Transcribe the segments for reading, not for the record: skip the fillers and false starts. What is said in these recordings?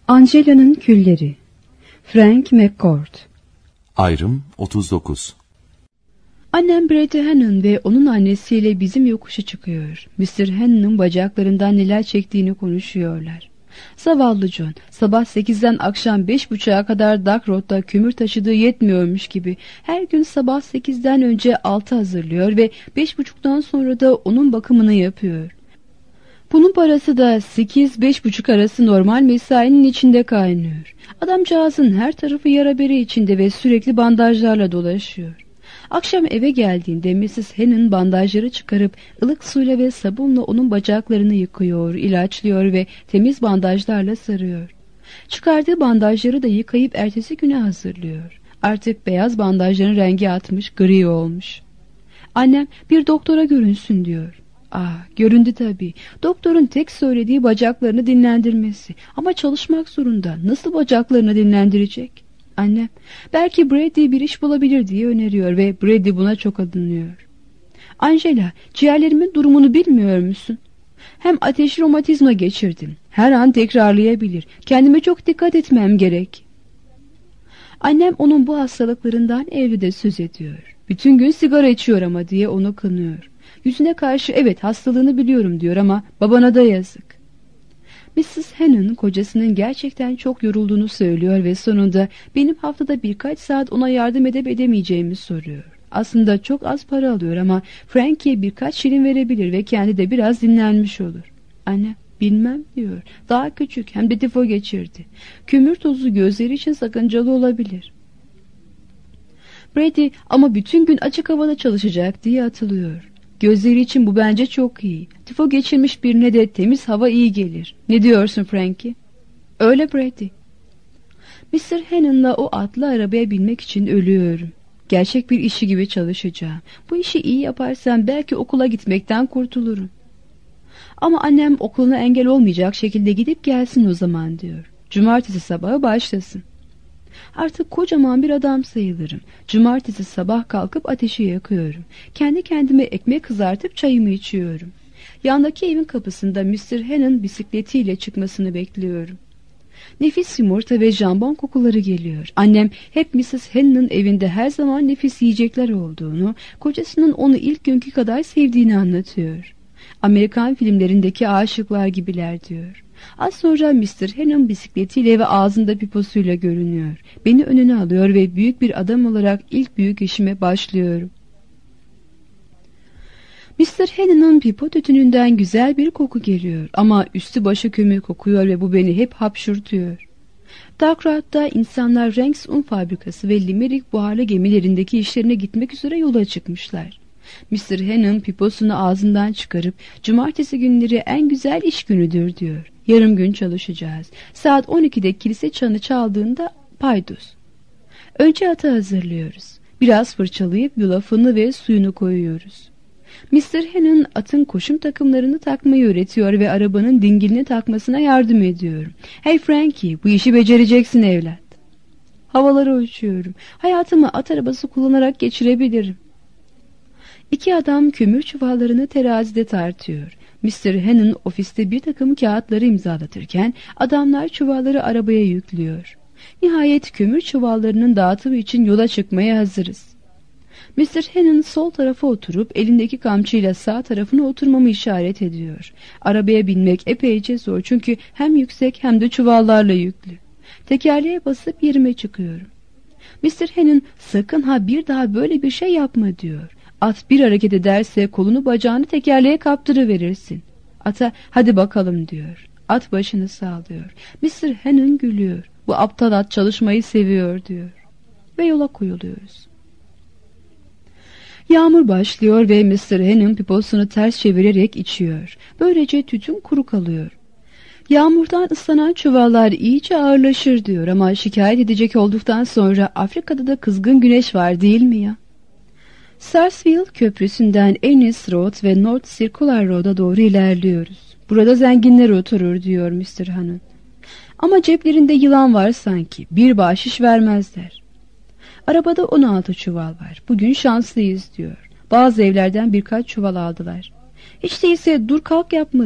Angela'nın Külleri. Frank McCourt. Ayrım 39. Annem Brady Hannon ve onun annesiyle bizim yokuşa çıkıyor. Mr. Hannon'ın bacaklarından neler çektiğini konuşuyorlar. Zavallı John, sabah 8'den akşam 5.30'a kadar Duck Road'da kömür taşıdığı yetmiyormuş gibi her gün sabah 8'den önce 6 hazırlıyor ve 5.30'dan sonra da onun bakımını yapıyor. Bunun parası da 8-5.30 arası normal mesainin içinde kaynıyor. Adamcağızın her tarafı yara bere içinde ve sürekli bandajlarla dolaşıyor. Akşam eve geldiğinde Mrs. Hannon bandajları çıkarıp ılık suyla ve sabunla onun bacaklarını yıkıyor, ilaçlıyor ve temiz bandajlarla sarıyor. Çıkardığı bandajları da yıkayıp ertesi güne hazırlıyor. Artık beyaz bandajların rengi atmış, gri olmuş. Annem bir doktora görünsün diyor. Göründü tabii. Doktorun tek söylediği bacaklarını dinlendirmesi. Ama çalışmak zorunda. Nasıl bacaklarını dinlendirecek? Annem, belki Brady bir iş bulabilir diye öneriyor ve Brady buna çok alınıyor. Angela, ciğerlerimin durumunu bilmiyor musun? Hem ateşli romatizma geçirdim. Her an tekrarlayabilir. Kendime çok dikkat etmem gerek. Annem onun bu hastalıklarından evde söz ediyor. Bütün gün sigara içiyor ama diye onu kınıyor. Yüzüne karşı evet hastalığını biliyorum diyor ama babana da yazık. Mrs. Hannon kocasının gerçekten çok yorulduğunu söylüyor ve sonunda benim haftada birkaç saat ona yardım edip edemeyeceğimi soruyor. Aslında çok az para alıyor ama Frankie'ye birkaç şilin verebilir ve kendi de biraz dinlenmiş olur. Anne, bilmem diyor. Daha küçük, hem de tifo geçirdi. Kömür tozu gözleri için sakıncalı olabilir. Brady ama bütün gün açık havada çalışacak diye atılıyor. Gözleri için bu bence çok iyi. Tifo geçirmiş birine de temiz hava iyi gelir. Ne diyorsun Frankie? Öyle Brady. Mr. Hannon'la o atlı arabaya binmek için ölüyorum. Gerçek bir işi gibi çalışacağım. Bu işi iyi yaparsam belki okula gitmekten kurtulurum. Ama annem okuluna engel olmayacak şekilde gidip gelsin o zaman diyor. Cumartesi sabahı başlasın. Artık kocaman bir adam sayılırım. Cumartesi sabah kalkıp ateşi yakıyorum. Kendi kendime ekmek kızartıp çayımı içiyorum. Yandaki evin kapısında Mr. Hannon bisikletiyle çıkmasını bekliyorum. Nefis yumurta ve jambon kokuları geliyor. Annem hep Mrs. Hannon'ın evinde her zaman nefis yiyecekler olduğunu, kocasının onu ilk günkü kadar sevdiğini anlatıyor. Amerikan filmlerindeki aşıklar gibiler diyor. Az sonra Mr. Hannon bisikletiyle ve ağzında piposuyla görünüyor. Beni önüne alıyor ve büyük bir adam olarak ilk büyük işime başlıyorum. Mr. Hannon'ın pipo tütününden güzel bir koku geliyor ama üstü başı kömür kokuyor ve bu beni hep hapşırtıyor. Dockroad'da insanlar Ranks un fabrikası ve Limerick buharlı gemilerindeki işlerine gitmek üzere yola çıkmışlar. Mr. Hannon piposunu ağzından çıkarıp cumartesi günleri en güzel iş günüdür diyor. Yarım gün çalışacağız. Saat 12'de kilise çanı çaldığında paydos. Önce atı hazırlıyoruz. Biraz fırçalayıp yulafını ve suyunu koyuyoruz. Mr. Hannon atın koşum takımlarını takmayı öğretiyor ve arabanın dingilini takmasına yardım ediyor. Hey Frankie, bu işi becereceksin evlat. Havalara uçuyorum. Hayatımı at arabası kullanarak geçirebilirim. İki adam kömür çuvallarını terazide tartıyor. Mr. Hannon ofiste bir takım kağıtları imzalatırken adamlar çuvalları arabaya yüklüyor. Nihayet kömür çuvallarının dağıtımı için yola çıkmaya hazırız. Mr. Hannon sol tarafa oturup elindeki kamçıyla sağ tarafına oturmamı işaret ediyor. Arabaya binmek epeyce zor çünkü hem yüksek hem de çuvallarla yüklü. Tekerleğe basıp yerime çıkıyorum. Mr. Hannon sakın ha bir daha böyle bir şey yapma diyor. At bir hareket ederse kolunu bacağını tekerleğe kaptırıverirsin. Ata hadi bakalım diyor. At başını sallıyor. Mr. Hannon gülüyor. Bu aptal at çalışmayı seviyor diyor. Ve yola koyuluyoruz. Yağmur başlıyor ve Mr. Hannon piposunu ters çevirerek içiyor. Böylece tütün kuru kalıyor. Yağmurdan ıslanan çuvallar iyice ağırlaşır diyor ama şikayet edecek olduktan sonra Afrika'da da kızgın güneş var değil mi ya? Sarsfield Köprüsü'nden Ennis Road ve North Circular Road'a doğru ilerliyoruz. Burada zenginler oturur diyor Mr. Hannon. Ama ceplerinde yılan var sanki. Bir bahşiş vermezler. Arabada 16 çuval var. Bugün şanslıyız diyor. Bazı evlerden birkaç çuval aldılar. Hiç değilse dur kalk yapmadık.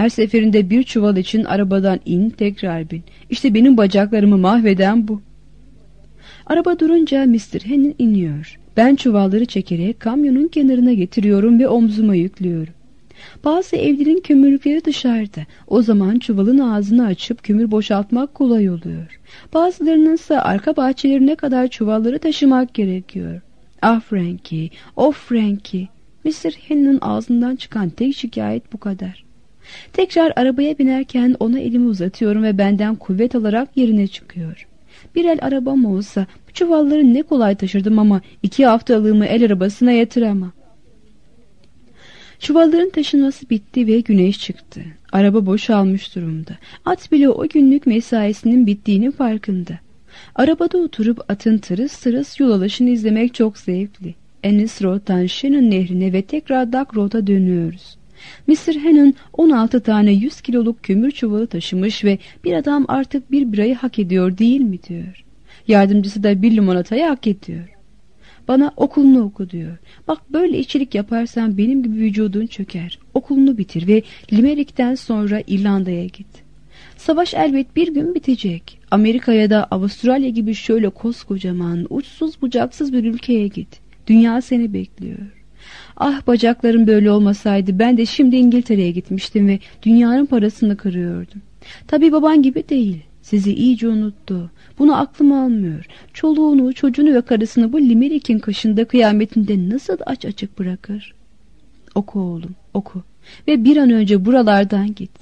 Her seferinde bir çuval için arabadan in, tekrar bin. İşte benim bacaklarımı mahveden bu. Araba durunca Mr. Henin iniyor. Ben çuvalları çekerek kamyonun kenarına getiriyorum ve omzuma yüklüyorum. Bazı evlerin kömürlükleri dışarıda. O zaman çuvalın ağzını açıp kömür boşaltmak kolay oluyor. Bazılarının ise arka bahçelerine kadar çuvalları taşımak gerekiyor. Ah Frankie, of Frankie. Mr. Henin'in ağzından çıkan tek şikayet bu kadar. Tekrar arabaya binerken ona elimi uzatıyorum ve benden kuvvet alarak yerine çıkıyor. Bir el arabam olsa bu çuvalları ne kolay taşırdım ama 2 haftalığımı el arabasına yatıramam. Çuvalların taşınması bitti ve güneş çıktı. Araba boşalmış durumda. At bile o günlük mesaisinin bittiğinin farkında. Arabada oturup atın tırıs tırıs yol alışını izlemek çok zevkli. Ennis Road'dan Shannon Nehri'ne ve tekrar Duck Road'a dönüyoruz. Mr. Henin 16 tane 100 kiloluk kömür çuvalı taşımış ve bir adam artık bir birayı hak ediyor değil mi diyor. Yardımcısı da bir limonatayı hak ediyor. Bana okulunu oku diyor. Bak böyle işçilik yaparsan benim gibi vücudun çöker. Okulunu bitir ve Limerick'ten sonra İrlanda'ya git. Savaş elbet bir gün bitecek. Amerika'ya da Avustralya gibi şöyle koskocaman, uçsuz bucaksız bir ülkeye git. Dünya seni bekliyor. Ah bacaklarım böyle olmasaydı ben de şimdi İngiltere'ye gitmiştim ve dünyanın parasını kırıyordum. Tabii baban gibi değil. Sizi iyice unuttu. Bunu aklım almıyor. Çoluğunu, çocuğunu ve karısını bu Limerick'in kışında kıyametinde nasıl aç açık bırakır? Oku oğlum, oku. Ve bir an önce buralardan git.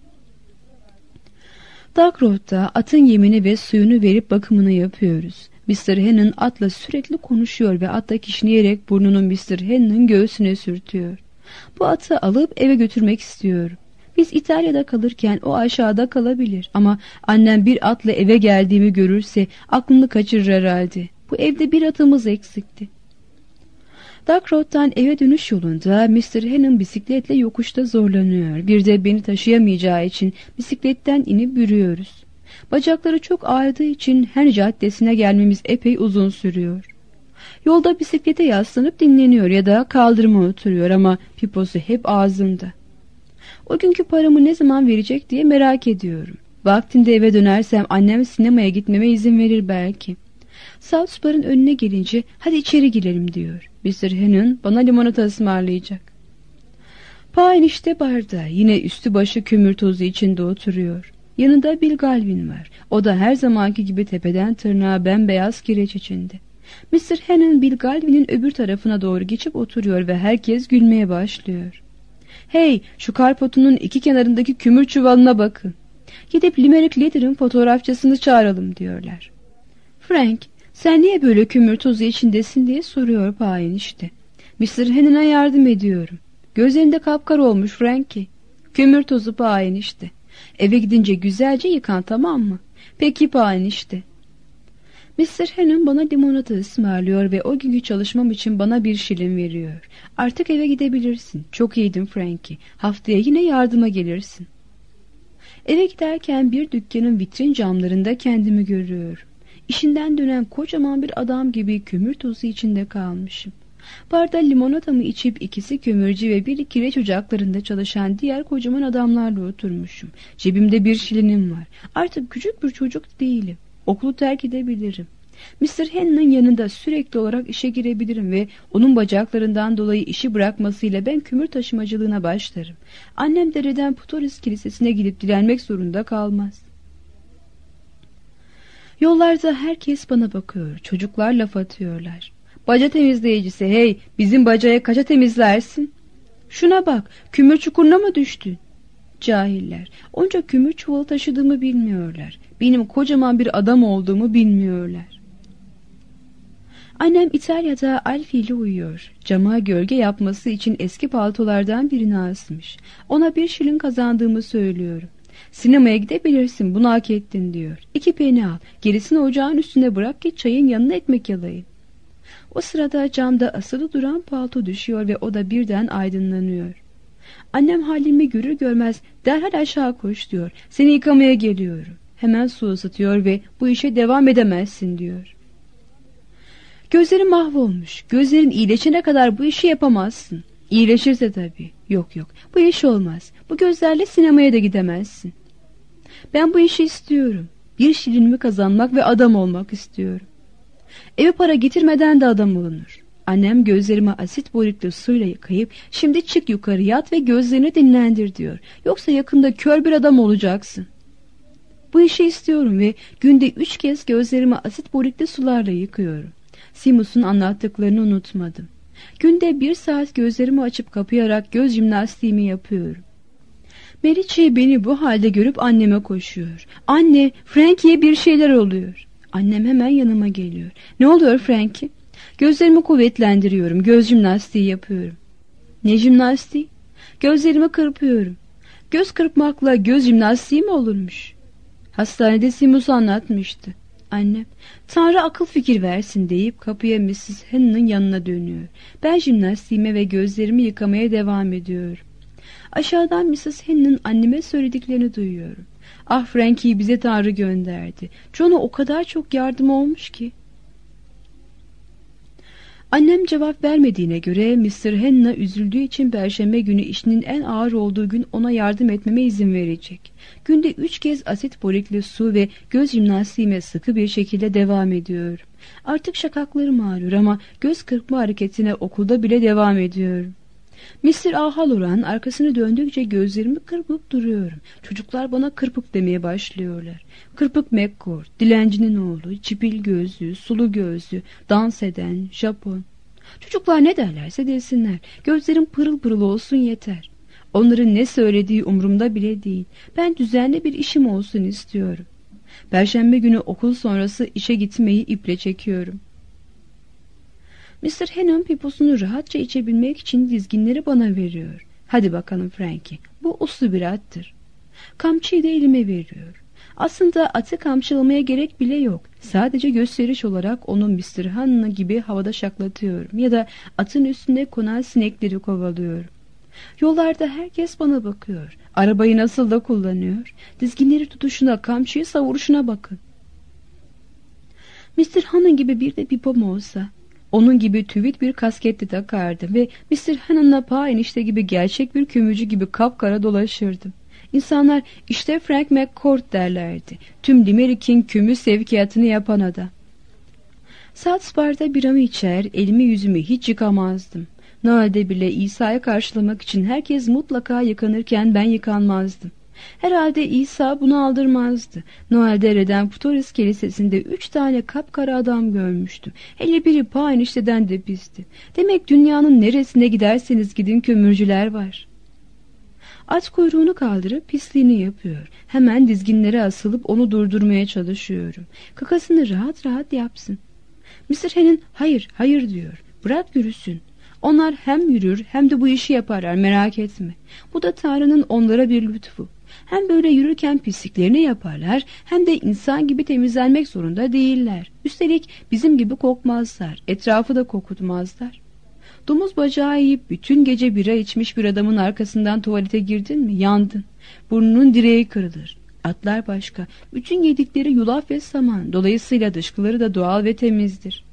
Duck Road'da atın yemini ve suyunu verip bakımını yapıyoruz. Mr. Henin atla sürekli konuşuyor ve atla kişneyerek burnunu Mr. Henin'in göğsüne sürtüyor. Bu atı alıp eve götürmek istiyorum. Biz İtalya'da kalırken o aşağıda kalabilir ama annem bir atla eve geldiğimi görürse aklını kaçırır herhalde. Bu evde bir atımız eksikti. Duck Road'dan eve dönüş yolunda Mr. Henin bisikletle yokuşta zorlanıyor. Bir de beni taşıyamayacağı için bisikletten inip yürüyoruz. Bacakları çok ağrıdığı için her caddesine gelmemiz epey uzun sürüyor. Yolda bisiklete yaslanıp dinleniyor ya da kaldırıma oturuyor ama piposu hep ağzında. O günkü paramı ne zaman verecek diye merak ediyorum. Vaktinde eve dönersem annem sinemaya gitmeme izin verir belki. Southbar'ın önüne gelince hadi içeri girelim diyor. Mr. Henin bana limonata ısmarlayacak. Pa enişte barda yine üstü başı kömür tozu içinde oturuyor. Yanında Bill Galvin var. O da her zamanki gibi tepeden tırnağa bembeyaz kireç içinde. Mr. Henin Bill Galvin'in öbür tarafına doğru geçip oturuyor ve herkes gülmeye başlıyor. Hey, şu karpotunun iki kenarındaki kömür çuvalına bakın. Gidip Limerick Leader'ın fotoğrafçısını çağıralım diyorlar. Frank, sen niye böyle kömür tozu içindesin diye soruyor Pa enişte. Mr. Henin'e yardım ediyorum. Gözlerinde kapkara olmuş Frankie. Kömür tozu Pa enişte. Eve gidince güzelce yıkan, tamam mı? Peki Pa enişte. Mr. Henin bana limonata ısmarlıyor ve o günkü çalışmam için bana 1 şilin veriyor. Artık eve gidebilirsin. Çok iyiydin Frankie. Haftaya yine yardıma gelirsin. Eve giderken bir dükkanın vitrin camlarında kendimi görüyorum. İşinden dönen kocaman bir adam gibi kömür tozu içinde kalmışım. Barda limonatamı içip ikisi kömürcü ve biri kireç ocaklarında çalışan diğer kocaman adamlarla oturmuşum. Cebimde 1 şilinim var. Artık küçük bir çocuk değilim. Okulu terk edebilirim. Mr. Henin'in yanında sürekli olarak işe girebilirim ve onun bacaklarından dolayı işi bırakmasıyla ben kömür taşımacılığına başlarım. Annem de Redemptoris Kilisesi'ne gidip dilenmek zorunda kalmaz. Yollarda herkes bana bakıyor. Çocuklar laf atıyorlar. Baca temizleyicisi, hey, bizim bacaya kaça temizlersin? Şuna bak, kömür çukuruna mı düştün? Cahiller, onca kömür çuvalı taşıdığımı bilmiyorlar. Benim kocaman bir adam olduğumu bilmiyorlar. Annem İtalya'da Alfie ile uyuyor. Cama gölge yapması için eski paltolardan birini asmış. Ona 1 şilin kazandığımı söylüyorum. Sinemaya gidebilirsin, bunu hak ettin diyor. 2 peni al, gerisini ocağın üstüne bırak ki çayın yanına ekmek yalayın. O sırada camda asılı duran palto düşüyor ve o da birden aydınlanıyor. Annem halimi görür görmez derhal aşağı koş diyor. Seni yıkamaya geliyorum. Hemen su ısıtıyor ve bu işe devam edemezsin diyor. Gözlerim mahvolmuş. Gözlerin iyileşene kadar bu işi yapamazsın. İyileşirse tabii. Yok yok, bu iş olmaz. Bu gözlerle sinemaya da gidemezsin. Ben bu işi istiyorum. Bir şilinimi kazanmak ve adam olmak istiyorum. Eve para getirmeden de adam olunur. Annem gözlerimi asit borikli suyla yıkayıp şimdi çık yukarı yat ve gözlerini dinlendir diyor. Yoksa yakında kör bir adam olacaksın. Bu işi istiyorum ve günde 3 kez gözlerimi asit borikli sularla yıkıyorum. Simus'un anlattıklarını unutmadım. Günde 1 saat gözlerimi açıp kapayarak göz jimnastiğimi yapıyorum. Meriçi beni bu halde görüp anneme koşuyor. Anne, Frankie'ye bir şeyler oluyor. Annem hemen yanıma geliyor. Ne oluyor Frankie? Gözlerimi kuvvetlendiriyorum. Göz jimnastiği yapıyorum. Ne jimnastiği? Gözlerimi kırpıyorum. Göz kırpmakla göz jimnastiği mi olurmuş? Hastanede Simus anlatmıştı. Annem, Tanrı akıl fikir versin deyip kapıya Mrs. Hennon'ın yanına dönüyor. Ben jimnastiğime ve gözlerimi yıkamaya devam ediyorum. Aşağıdan Mrs. Hennon'ın anneme söylediklerini duyuyorum. Ah, Frankie'yi bize Tanrı gönderdi. John'a o kadar çok yardım olmuş ki. Annem cevap vermediğine göre Mr. Hennon'a üzüldüğü için Perşembe günü işinin en ağır olduğu gün ona yardım etmeme izin verecek. Günde 3 kez asit borikli su ve göz jimnastiğime sıkı bir şekilde devam ediyorum. Artık şakaklarım ağrıyor ama göz kırpma hareketine okulda bile devam ediyorum. Mr. A. Halloran arkasını döndükçe gözlerimi kırpıp duruyorum. Çocuklar bana kırpık demeye başlıyorlar. Kırpık McCord, dilencinin oğlu, çipil gözlü, sulu gözlü, dans eden, Japon. Çocuklar ne derlerse desinler. Gözlerim pırıl pırıl olsun yeter. Onların ne söylediği umurumda bile değil. Ben düzenli bir işim olsun istiyorum. Perşembe günü okul sonrası işe gitmeyi iple çekiyorum. Mr. Hennon piposunu rahatça içebilmek için dizginleri bana veriyor. Hadi bakalım Frankie, bu uslu bir attır. Kamçıyı da elime veriyor. Aslında atı kamçılamaya gerek bile yok. Sadece gösteriş olarak onu Mr. Hanna gibi havada şaklatıyorum ya da atın üstünde konan sinekleri kovalıyorum. Yollarda herkes bana bakıyor. Arabayı nasıl da kullanıyor. Dizginleri tutuşuna, kamçıyı savuruşuna bakın. Mr. Hanna gibi bir de pipom olsa... Onun gibi tüvit bir kasketli takardım ve Mr. Hannon'la Pa enişte gibi gerçek bir kömürcü gibi kapkara dolaşırdım. İnsanlar işte Frank McCord derlerdi. Tüm Limerick'in kömür sevkiyatını yapan adam. Salzburg'da biramı içer, elimi yüzümü hiç yıkamazdım. Noel'de bile İsa'yı karşılamak için herkes mutlaka yıkanırken ben yıkanmazdım. Herhalde İsa bunu aldırmazdı. Noel'de Redemptoris Kilisesi'nde 3 tane kapkara adam görmüştüm. Hele biri Pa enişteden de pisti. Demek dünyanın neresine giderseniz gidin kömürcüler var. At kuyruğunu kaldırıp pisliğini yapıyor. Hemen dizginlere asılıp onu durdurmaya çalışıyorum. Kakasını rahat rahat yapsın. Mr. Hennon hayır hayır diyor. Bırak yürüsün. Onlar hem yürür hem de bu işi yaparlar, merak etme. Bu da Tanrı'nın onlara bir lütfu. Hem böyle yürürken pisliklerini yaparlar hem de insan gibi temizlenmek zorunda değiller. Üstelik bizim gibi kokmazlar, etrafı da kokutmazlar. Domuz bacağı yiyip bütün gece bira içmiş bir adamın arkasından tuvalete girdin mi yandın. Burnunun direği kırılır. Atlar başka, bütün yedikleri yulaf ve saman, dolayısıyla dışkıları da doğal ve temizdir.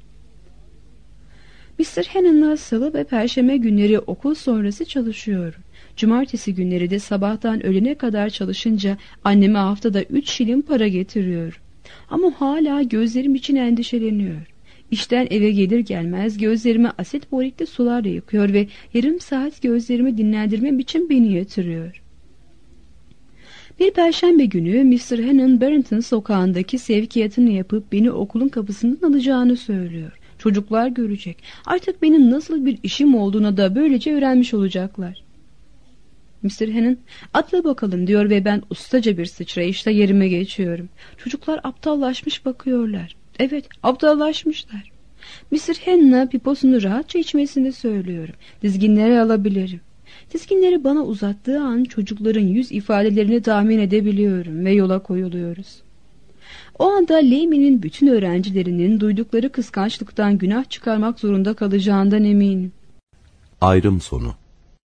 Mr. Hennon'la salı ve perşembe günleri okul sonrası çalışıyorum. Cumartesi günleri de sabahtan öğlene kadar çalışınca anneme haftada 3 şilin para getiriyorum. Ama hala gözlerim için endişeleniyor. İşten eve gelir gelmez gözlerimi asit borikli sularla yıkıyor ve yarım saat gözlerimi dinlendirmem için beni yatırıyor. Bir perşembe günü Mr. Hennon Barrington sokağındaki sevkiyatını yapıp beni okulun kapısından alacağını söylüyor. Çocuklar görecek. Artık benim nasıl bir işim olduğuna da böylece öğrenmiş olacaklar. Mr. Hennon atla bakalım diyor ve ben ustaca bir sıçrayışla yerime geçiyorum. Çocuklar aptallaşmış bakıyorlar. Evet, aptallaşmışlar. Mr. Hennon'a piposunu rahatça içmesini söylüyorum. Dizginleri alabilirim. Dizginleri bana uzattığı an çocukların yüz ifadelerini tahmin edebiliyorum ve yola koyuluyoruz. O anda Lemmy'nin bütün öğrencilerinin duydukları kıskançlıktan günah çıkarmak zorunda kalacağından eminim. Ayrım sonu.